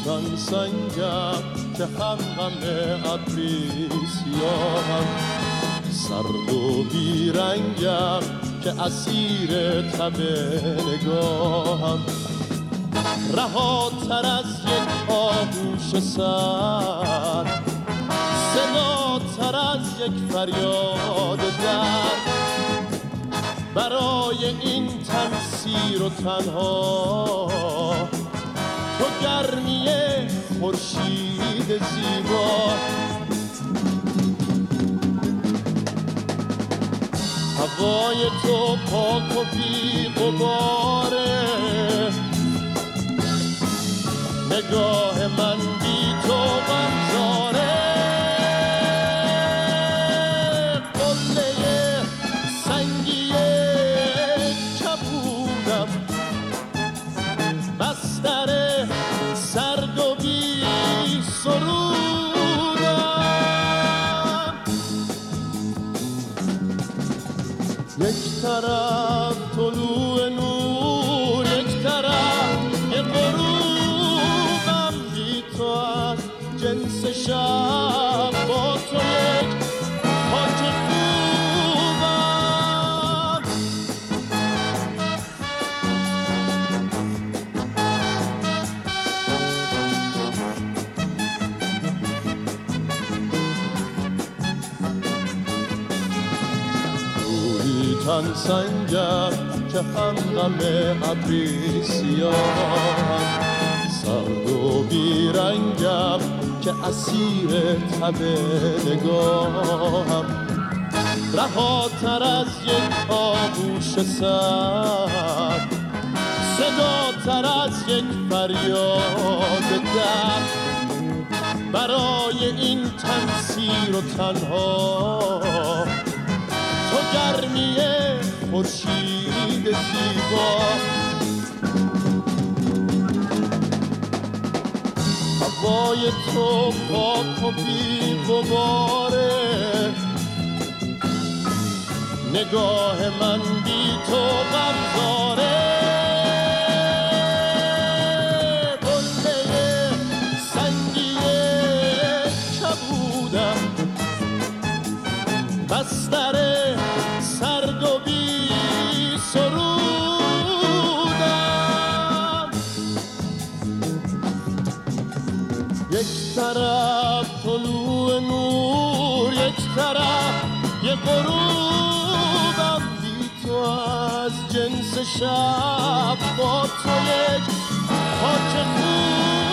تن سنگم که هم ابری سیاهم، سرد و بیرنگم که اسیر تب نگاهم، رهاتر از یک آغوش سر، صداتر از یک فریاد درد، برای این تن سیر و تنها تو گرمی خورشید زیبا. هوای تو پاک و بی غباره، نگاه من بی تو غمزاره، قله سنگی کبودم، بستر سرد و بی سرودم، یک طرف طلوع نور، یک طرف یه غروبم، بی تو از جنس شب، با تو یک خاک خوبم. روی تن سنگم که هم غم ابری سیاهم، سرد و بیرنگم که اسیر تب نگاهم، رهاتر از یک آغوش سر، صداتر از یک فریاد درد، برای این تن سیر و تنها تو گرمی خورشید زیبا. هوای تو پاک و بی غباره، نگاه من بی تو غمزاره، قله سنگی کبودم، بستر سرد و بی سرودم، یک طرف طلوع نور، یک طرف یه غروبم، بی تو از جنس شب، با تو یک خاک خوب.